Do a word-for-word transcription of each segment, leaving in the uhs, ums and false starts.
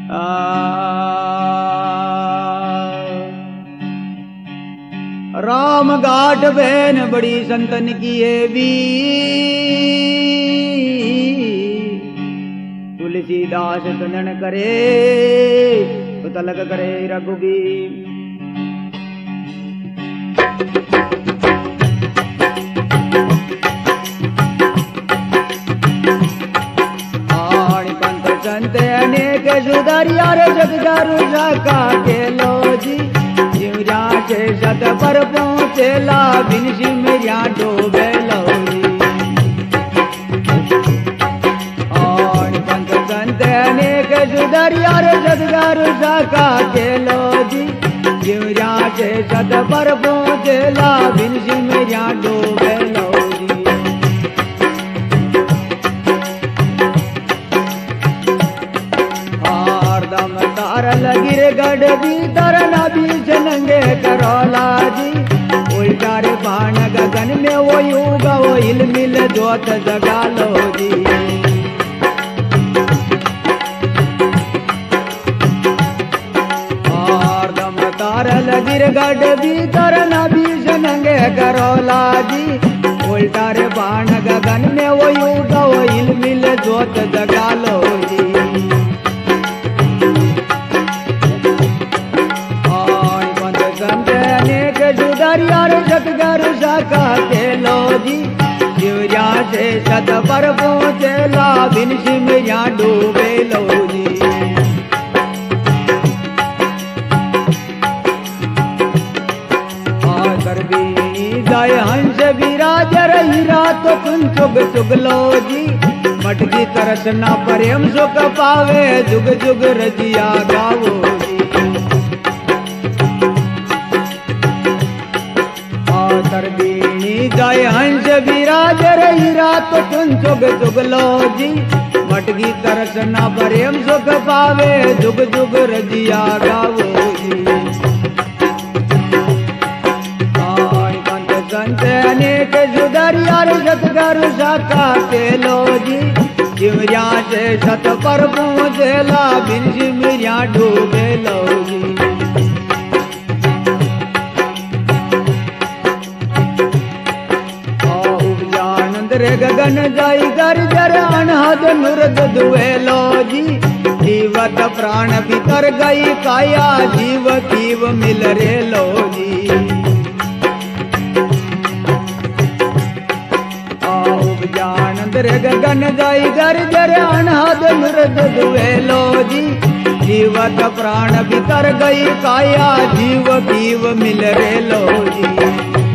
राम घाट बहन बड़ी संतन की है भी तुलसीदास सुनन करे तो तलक करे रघुबीर। संत अनेक सुधारिया रे जगदारु शाखा के लो जी जिमरा से सत पर पहुँचेला बिन सिमरिया डोबे लो जी। और पंत संत अनेक सुधारिया रे जगदारु शाखा के लो जी जिमरा से सत पर पहुँचेला बिन सिमरिया डोबे लो जी। गिर गढ़ भीतर नबी नंगे करोला जी उल्टा रे बाण गगन में वो युग वो हिल मिल जोत जगा लो जी। और दम तारल गिर गढ़ भीतर नबी नंगे करोला जी उल्टा रे बाण गगन में वो युग वो हिल मिल जोत जगा लो जी। जुदारियार सतगर शाखा के लो जी जिवरिया से सत पर पहुँचेला बिन सिमरिया डूबे लो जी। आकर भी जाय हंस विराजर हीरा तो तुम चुग चुग लो जी मटकी तरस ना प्रेम सुख पावे जुग जुग रजिया गावो जी। तरबीनी जाय हंस विराजर हीरा तो तुम चुग चुग लो जी मटकी तरस ना प्रेम सुख पावे जुग जुग रजिया गावो जी। पंत संत अनेक सुधारिया रे सतगुरु शाखा के लो जी जिमरिया से सत पर पहुँचेला बिन सिमरिया डूबे लो जी। रे गगन जाई कर जर अनहद नुरद दुए लो जी जीवत प्राण भीतर गई काया जीव जीव मिल रे लो जी। आउब जानंद रे गगन जाई कर जर अनहद नुरद दुए लो जी जीवत प्राण भीतर गई काया जीव जीव मिल रे लो जी।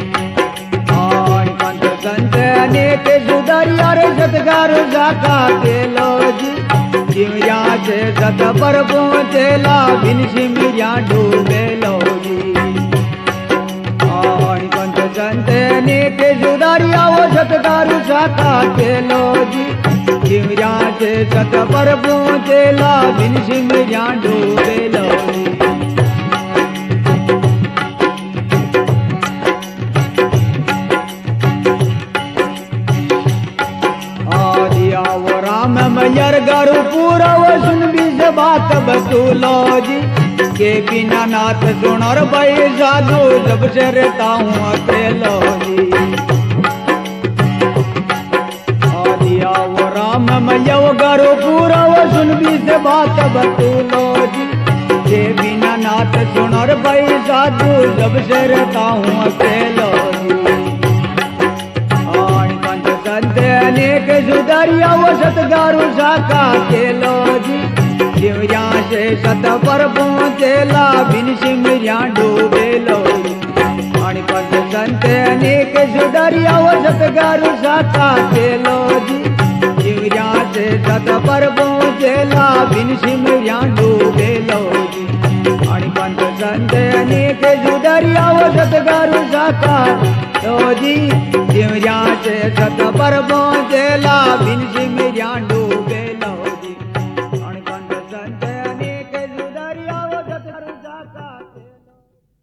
संत अनेक सुधारिया रे सतगुरु शाखा के लो जी जिमरिया से सत पर पहुँचेला बिन सिमरिया डूबे लो जी। और पंत संत अनेक सुधारिया वो सतगुरु शाखा के लो जी जिमरिया से सत पर पहुँचेला बिन सिमरिया डूबे लो जी। मैयर गरु पूरा वो सुन भी से बात बतूलो जी के बिना नाथ सुन और भाई जादू जब से रहता हूँ अकेलो जी। दिया वो राम मैया वो गरु पूरा वो सुन भी से बात बतूलो जी के बिना नाथ सुन और भाई जादू जब से रहता हूँ अकेलो जी। अनेक सुधारिया वो सतगुरु शाखा के लो जी जिमरिया से सत पर पहुँचेला बिन सिमरिया डूबे लो जी। पंत संत अनेक सुधारिया वो सतगुरु शाखा के लो जी जिमरिया से सत पर पहुँचेला बिन सिमरिया डूबे लो जी। पंत संत अनेक सुधारिया वो सतगुरु शाखा लो जी जिमरिया से सत पर पहुँचेला बिन सिमरिया डूबे